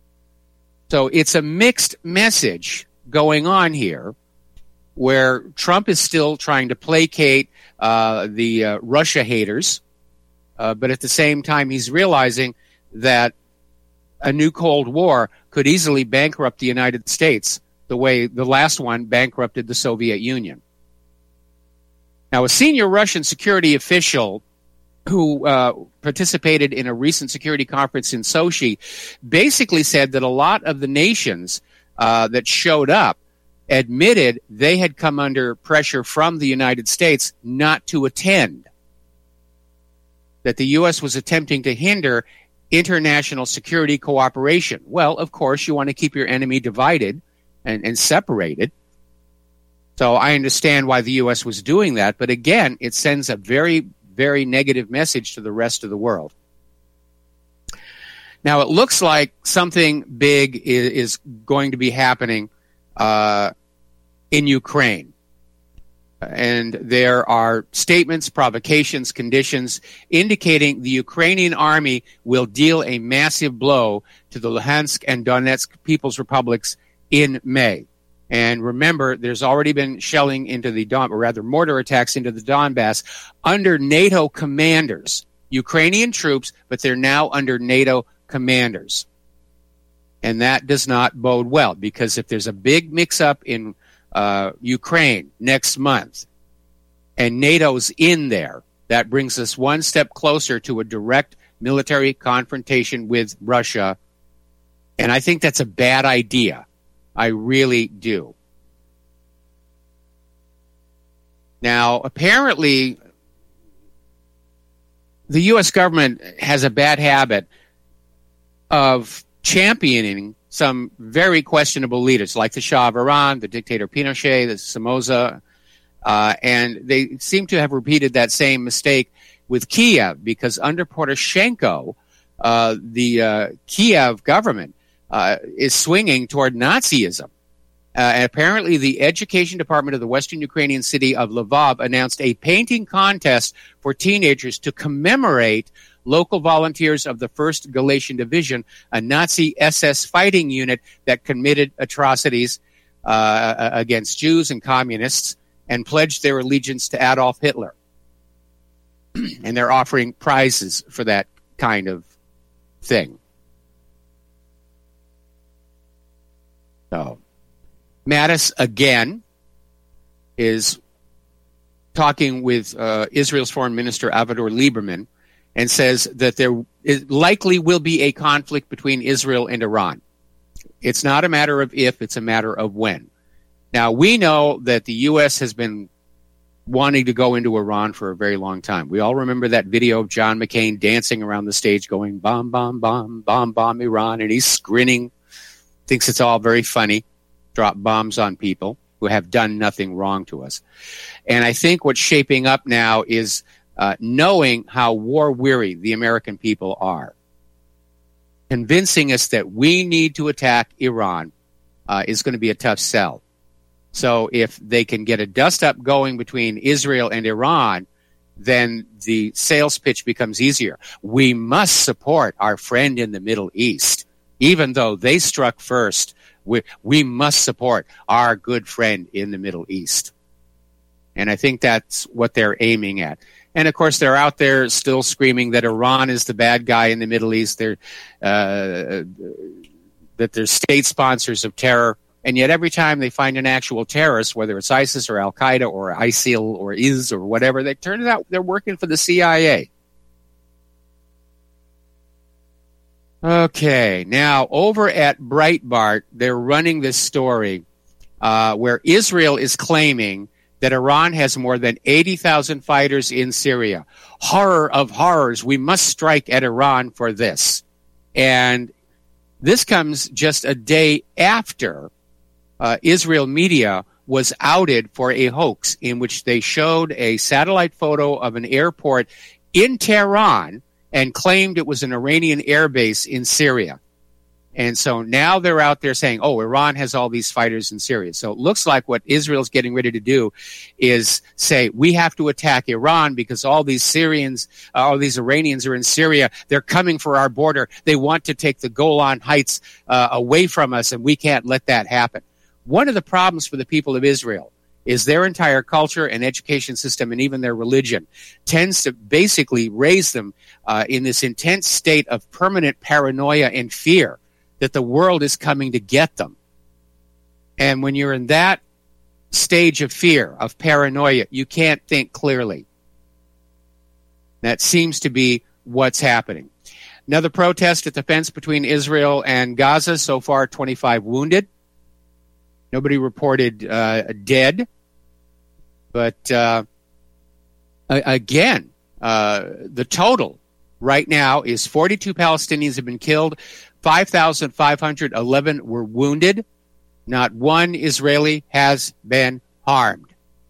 So it's a mixed message going on here where Trump is still trying to placate uh, the uh, Russia haters, uh, but at the same time he's realizing that a new Cold War could easily bankrupt the United States the way the last one bankrupted the Soviet Union. Now, a senior Russian security official who uh, participated in a recent security conference in Sochi basically said that a lot of the nations uh, that showed up admitted they had come under pressure from the United States not to attend, that the U S was attempting to hinder international security cooperation. Well, of course, you want to keep your enemy divided and, and separated. So I understand why the U S was doing that, but again, it sends a very, very negative message to the rest of the world. Now, it looks like something big is, is going to be happening uh, in Ukraine. And there are statements, provocations, conditions indicating the Ukrainian army will deal a massive blow to the Luhansk and Donetsk People's Republics in May. And remember, there's already been shelling into the Don, or rather mortar attacks into the Donbass under NATO commanders. Ukrainian troops, but they're now under NATO commanders. And that does not bode well, because if there's a big mix-up in uh, Ukraine next month, and NATO's in there, that brings us one step closer to a direct military confrontation with Russia. And I think that's a bad idea. I really do. Now, apparently, the U S government has a bad habit of championing some very questionable leaders, like the Shah of Iran, the dictator Pinochet, the Somoza, uh, and they seem to have repeated that same mistake with Kiev, because under Poroshenko, uh, the uh, Kiev government Uh, is swinging toward Nazism. Uh, and apparently the education department of the western Ukrainian city of Lvov announced a painting contest for teenagers to commemorate local volunteers of the first Galatian Division, a Nazi S S fighting unit that committed atrocities uh, against Jews and communists and pledged their allegiance to Adolf Hitler. And they're offering prizes for that kind of thing. So, Mattis, again, is talking with uh, Israel's Foreign Minister Avigdor Lieberman and says that there is, likely will be a conflict between Israel and Iran. It's not a matter of if, it's a matter of when. Now, we know that the U S has been wanting to go into Iran for a very long time. We all remember that video of John McCain dancing around the stage going, bomb, bomb, bomb, bomb, bomb Iran, and he's grinning. Thinks it's all very funny, drop bombs on people who have done nothing wrong to us. And I think what's shaping up now is uh, knowing how war-weary the American people are, convincing us that we need to attack Iran uh, is going to be a tough sell. So if they can get a dust-up going between Israel and Iran, then the sales pitch becomes easier. We must support our friend in the Middle East. Even though they struck first, we, we must support our good friend in the Middle East. And I think that's what they're aiming at. And, of course, they're out there still screaming that Iran is the bad guy in the Middle East, they're, uh, that they're state sponsors of terror. And yet every time they find an actual terrorist, whether it's ISIS or Al-Qaeda or ISIL or I S or whatever, they turn it out they're working for the C I A. Okay, now over at Breitbart, they're running this story uh, where Israel is claiming that Iran has more than eighty thousand fighters in Syria. Horror of horrors, we must strike at Iran for this. And this comes just a day after uh, Israel media was outed for a hoax in which they showed a satellite photo of an airport in Tehran and claimed it was an Iranian airbase in Syria. And so now they're out there saying, oh, Iran has all these fighters in Syria. So it looks like what Israel's getting ready to do is say, we have to attack Iran because all these Syrians, uh, all these Iranians are in Syria. They're coming for our border. They want to take the Golan Heights uh, away from us, and we can't let that happen. One of the problems for the people of Israel is their entire culture and education system and even their religion tends to basically raise them uh, in this intense state of permanent paranoia and fear that the world is coming to get them. And when you're in that stage of fear, of paranoia, you can't think clearly. That seems to be what's happening. Another protest at the fence between Israel and Gaza, so far twenty-five wounded. Nobody reported uh, dead. But uh, again, uh, the total right now is forty-two Palestinians have been killed, five thousand five hundred eleven were wounded. Not one Israeli has been harmed.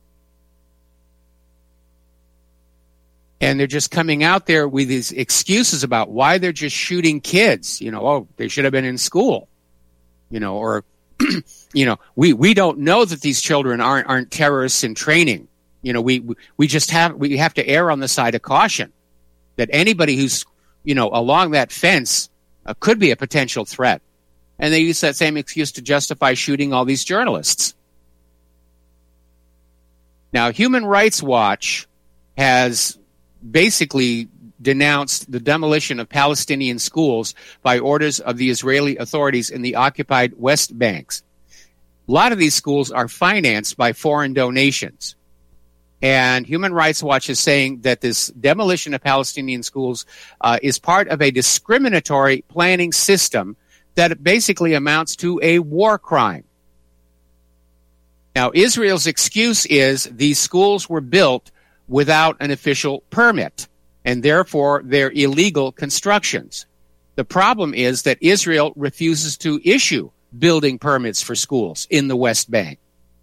And they're just coming out there with these excuses about why they're just shooting kids. You know, oh, they should have been in school. You know, or, you know, we, we don't know that these children aren't aren't terrorists in training. You know, we we just have we have to err on the side of caution that anybody who's, you know, along that fence uh, could be a potential threat. And they use that same excuse to justify shooting all these journalists. Now, Human Rights Watch has basically denounced the demolition of Palestinian schools by orders of the Israeli authorities in the occupied West Banks. A lot of these schools are financed by foreign donations. And Human Rights Watch is saying that this demolition of Palestinian schools uh, is part of a discriminatory planning system that basically amounts to a war crime. Now, Israel's excuse is these schools were built without an official permit, and therefore they're illegal constructions. The problem is that Israel refuses to issue building permits for schools in the West Bank.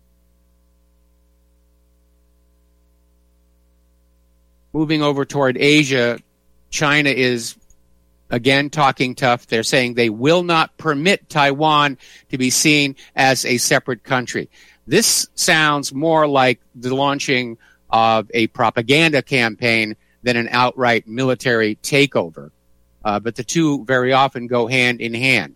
Moving over toward Asia, China is again talking tough. They're saying they will not permit Taiwan to be seen as a separate country. This sounds more like the launching of a propaganda campaign than an outright military takeover. Uh, but the two very often go hand in hand.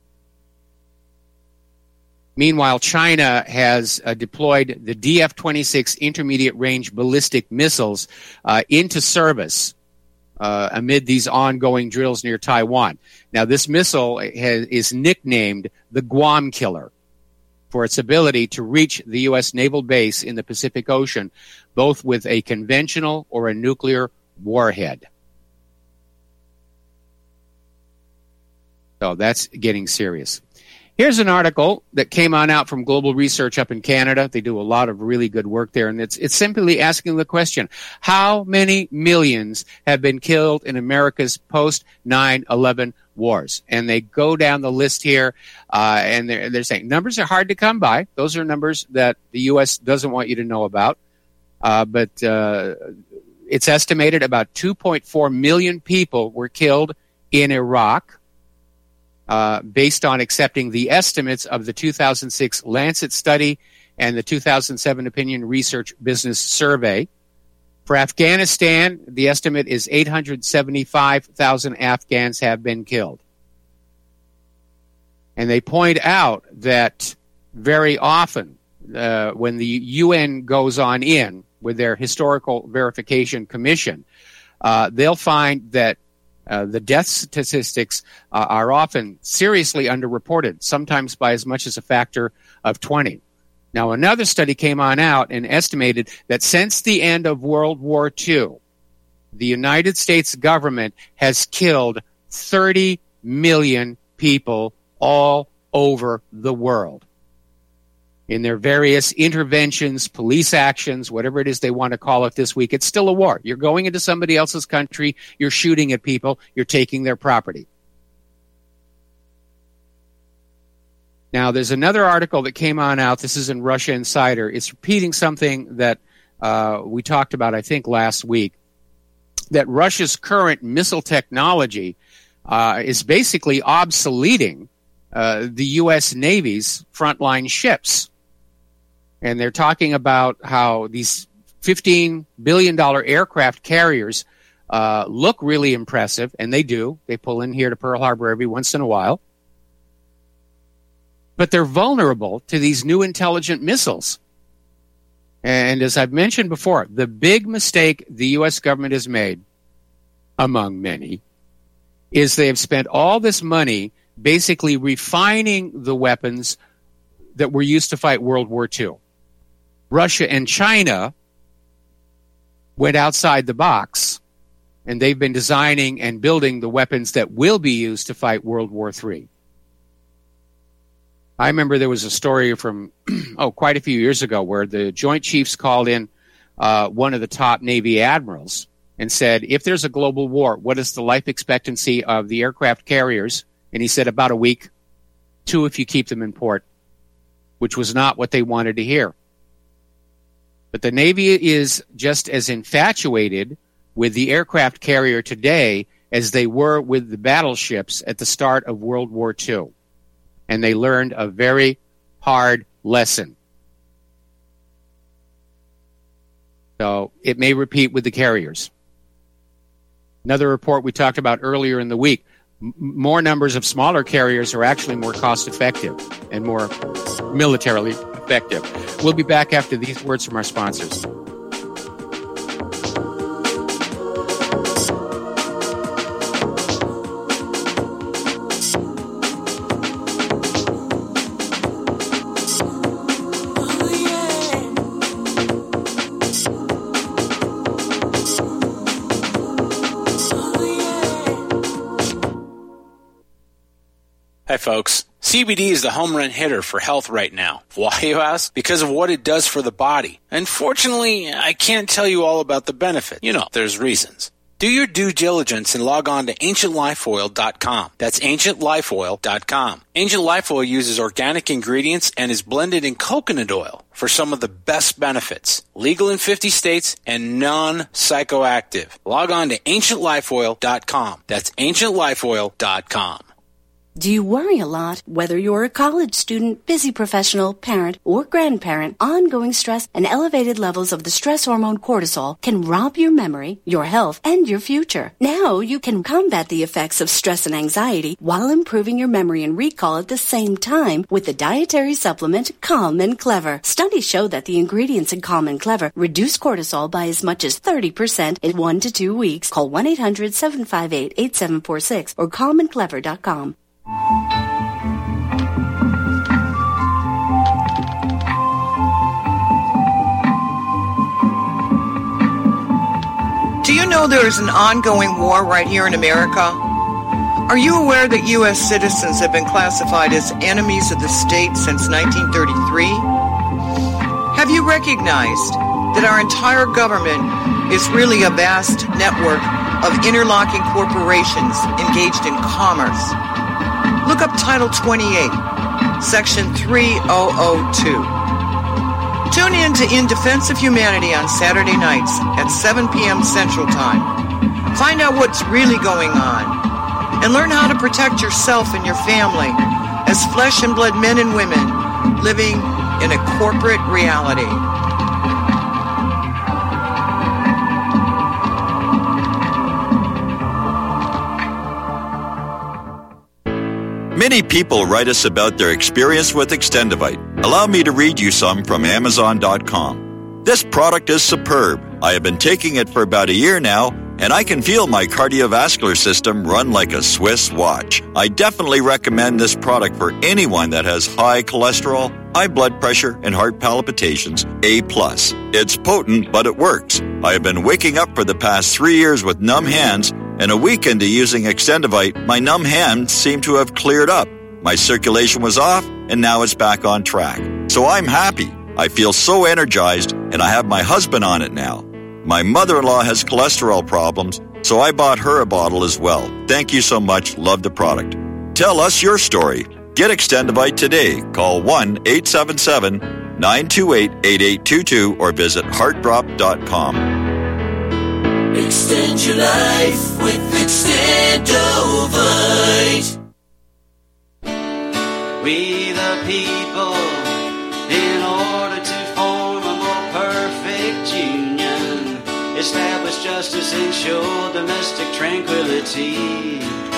Meanwhile, China has uh, deployed the D F twenty-six intermediate-range ballistic missiles uh, into service uh, amid these ongoing drills near Taiwan. Now, this missile has, is nicknamed the Guam Killer for its ability to reach the U S naval base in the Pacific Ocean, both with a conventional or a nuclear warhead. So that's getting serious. Here's an article that came on out from Global Research up in Canada. They do a lot of really good work there, and it's it's simply asking the question, how many millions have been killed in America's post nine eleven wars? And they go down the list here, uh, and they're, they're saying numbers are hard to come by. Those are numbers that the U S doesn't want you to know about. Uh, but uh, it's estimated about two point four million people were killed in Iraq. Uh, based on accepting the estimates of the two thousand six Lancet study and the two thousand seven Opinion Research Business Survey. For Afghanistan, the estimate is eight hundred seventy-five thousand Afghans have been killed. And they point out that very often uh, when the U N goes on in with their Historical Verification Commission, uh, they'll find that Uh, the death statistics uh, are often seriously underreported, sometimes by as much as a factor of twenty. Now, another study came on out and estimated that since the end of World War Two, the United States government has killed thirty million people all over the world in their various interventions, police actions, whatever it is they want to call it this week. It's still a war. You're going into somebody else's country, you're shooting at people, you're taking their property. Now, there's another article that came on out. This is in Russia Insider. It's repeating something that uh, we talked about, I think, last week, that Russia's current missile technology uh, is basically obsoleting uh, the U S Navy's frontline ships. And they're talking about how these fifteen billion dollars aircraft carriers uh, look really impressive, and they do. They pull in here to Pearl Harbor every once in a while. But they're vulnerable to these new intelligent missiles. And as I've mentioned before, the big mistake the U S government has made, among many, is they have spent all this money basically refining the weapons that were used to fight World War Two. Russia and China went outside the box, and they've been designing and building the weapons that will be used to fight World War Three. I remember there was a story from, oh, quite a few years ago where the Joint Chiefs called in uh, one of the top Navy admirals, and said, if there's a global war, what is the life expectancy of the aircraft carriers? And he said about a week, two if you keep them in port, which was not what they wanted to hear. But the Navy is just as infatuated with the aircraft carrier today as they were with the battleships at the start of World War Two. And they learned a very hard lesson. So it may repeat with the carriers. Another report we talked about earlier in the week, m- more numbers of smaller carriers are actually more cost effective and more militarily effective. We'll be back after these words from our sponsors. Hi, folks. C B D is the home run hitter for health right now. Why, you ask? Because of what it does for the body. Unfortunately, I can't tell you all about the benefit. You know, there's reasons. Do your due diligence and log on to ancient life oil dot com. That's ancient life oil dot com. Ancient Life Oil uses organic ingredients and is blended in coconut oil for some of the best benefits. Legal in fifty states and non-psychoactive. Log on to ancient life oil dot com. That's ancient life oil dot com. Do you worry a lot? Whether you're a college student, busy professional, parent, or grandparent, ongoing stress and elevated levels of the stress hormone cortisol can rob your memory, your health, and your future. Now you can combat the effects of stress and anxiety while improving your memory and recall at the same time with the dietary supplement Calm and Clever. Studies show that the ingredients in Calm and Clever reduce cortisol by as much as thirty percent in one to two weeks. Call one eight hundred seven five eight eight seven four six or calm and clever dot com. Do you know there is an ongoing war right here in America? Are you aware that U S citizens have been classified as enemies of the state since nineteen thirty-three? Have you recognized that our entire government is really a vast network of interlocking corporations engaged in commerce? Look up Title twenty-eight, Section three thousand two. Tune in to In Defense of Humanity on Saturday nights at seven p.m. Central Time. Find out what's really going on and learn how to protect yourself and your family as flesh and blood men and women living in a corporate reality. Many people write us about their experience with Extendivite. Allow me to read you some from Amazon dot com. This product is superb. I have been taking it for about a year now, and I can feel my cardiovascular system run like a Swiss watch. I definitely recommend this product for anyone that has high cholesterol, high blood pressure, and heart palpitations, A plus. It's potent, but it works. I have been waking up for the past three years with numb hands, and a week into using Extendivite, my numb hands seem to have cleared up. My circulation was off, and now it's back on track. So I'm happy. I feel so energized, and I have my husband on it now. My mother-in-law has cholesterol problems, so I bought her a bottle as well. Thank you so much. Love the product. Tell us your story. Get Extendivite today. Call one eight seven seven nine two eight eight eight two two or visit heart drop dot com. Extend your life with Extendovite. We the people, in order to form a more perfect union, establish justice, ensure domestic tranquility,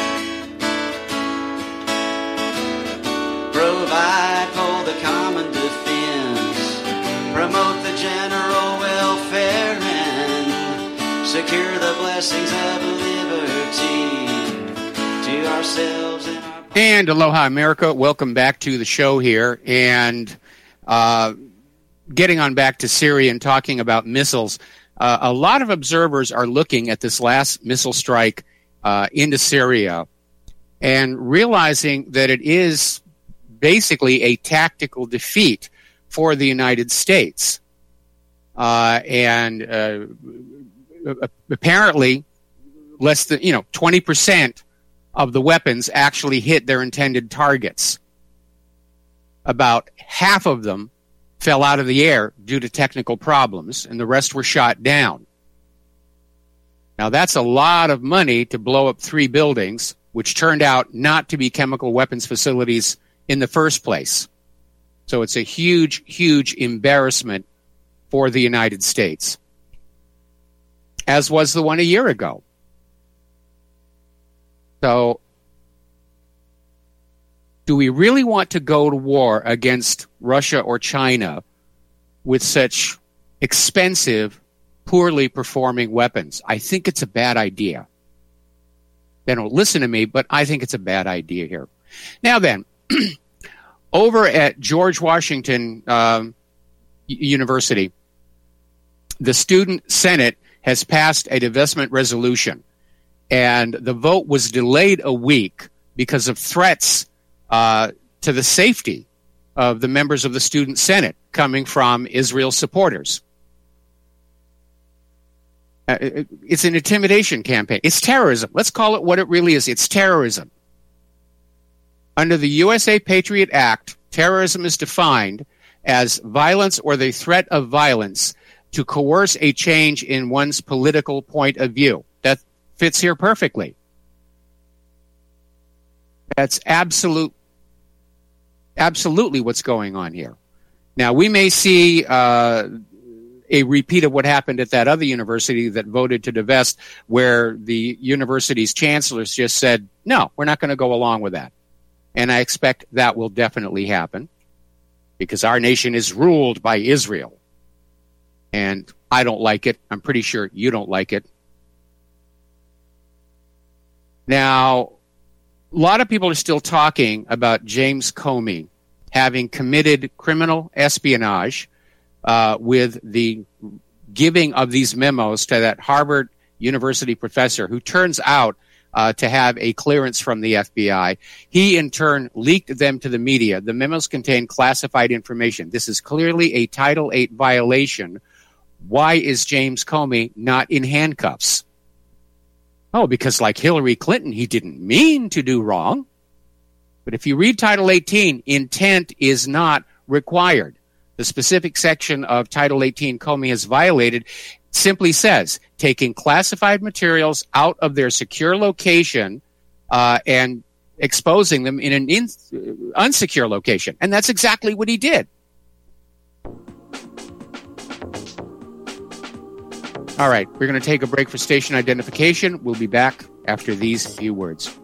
provide for the common defense, promote the general welfare, and secure the blessings of liberty to ourselves and our... And aloha, America. Welcome back to the show here. And uh, getting on back to Syria and talking about missiles, uh, a lot of observers are looking at this last missile strike uh, into Syria and realizing that it is basically a tactical defeat for the United States. Uh, and uh, apparently less than, you know, twenty percent of the weapons actually hit their intended targets. About half of them fell out of the air due to technical problems, and the rest were shot down. Now, that's a lot of money to blow up three buildings, which turned out not to be chemical weapons facilities in the first place. So it's a huge, huge embarrassment for the United States, as was the one a year ago. So, do we really want to go to war against Russia or China with such expensive, poorly performing weapons? I think it's a bad idea. They don't listen to me, but I think it's a bad idea here. Now then, over at George Washington um, University, the Student Senate has passed a divestment resolution, and the vote was delayed a week because of threats uh, to the safety of the members of the Student Senate coming from Israel supporters. Uh, it, it's an intimidation campaign. It's terrorism. Let's call it what it really is. It's terrorism. Under the U S A Patriot Act, terrorism is defined as violence or the threat of violence to coerce a change in one's political point of view. That fits here perfectly. That's absolute, absolutely what's going on here. Now, we may see uh, a repeat of what happened at that other university that voted to divest, where the university's chancellors just said, no, we're not going to go along with that. And I expect that will definitely happen, because our nation is ruled by Israel. And I don't like it. I'm pretty sure you don't like it. Now, a lot of people are still talking about James Comey having committed criminal espionage uh, with the giving of these memos to that Harvard University professor who turns out uh, to have a clearance from the F B I. He, in turn, leaked them to the media. The memos contain classified information. This is clearly a Title eight violation. Why is James Comey not in handcuffs? Oh, because like Hillary Clinton, he didn't mean to do wrong. But if you read Title eighteen, intent is not required. The specific section of Title eighteen Comey has violated simply says taking classified materials out of their secure location uh, and exposing them in an in, uh, unsecure location. And that's exactly what he did. All right, we're going to take a break for station identification. We'll be back after these few words.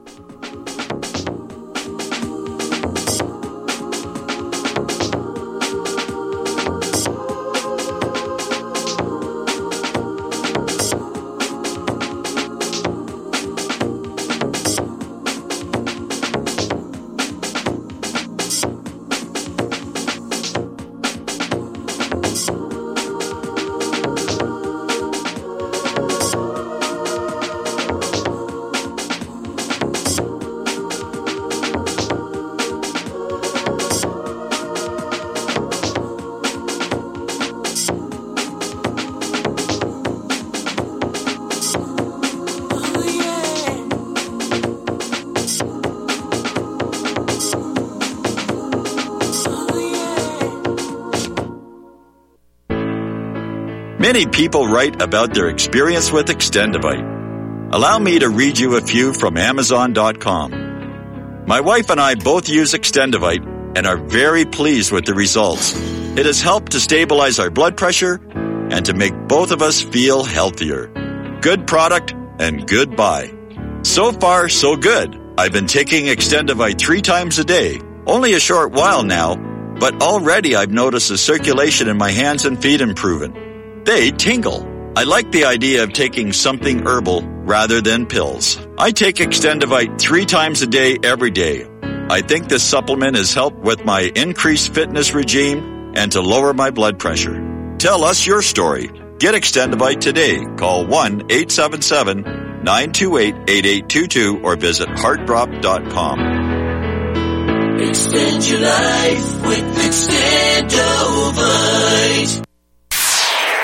Many people write about their experience with Extendivite. Allow me to read you a few from Amazon dot com. My wife and I both use Extendivite and are very pleased with the results. It has helped to stabilize our blood pressure and to make both of us feel healthier. Good product and good buy. So far, so good. I've been taking Extendivite three times a day. Only a short while now, but already I've noticed the circulation in my hands and feet improving. They tingle. I like the idea of taking something herbal rather than pills. I take Extendivite three times a day, every day. I think this supplement has helped with my increased fitness regime and to lower my blood pressure. Tell us your story. Get Extendivite today. Call one eight seven seven, nine two eight, eight eight two two or visit heart drop dot com. Extend your life with Extendivite.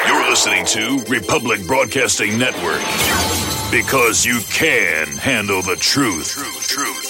listening to Republic Broadcasting Network. Because you can handle the truth. Truth, truth.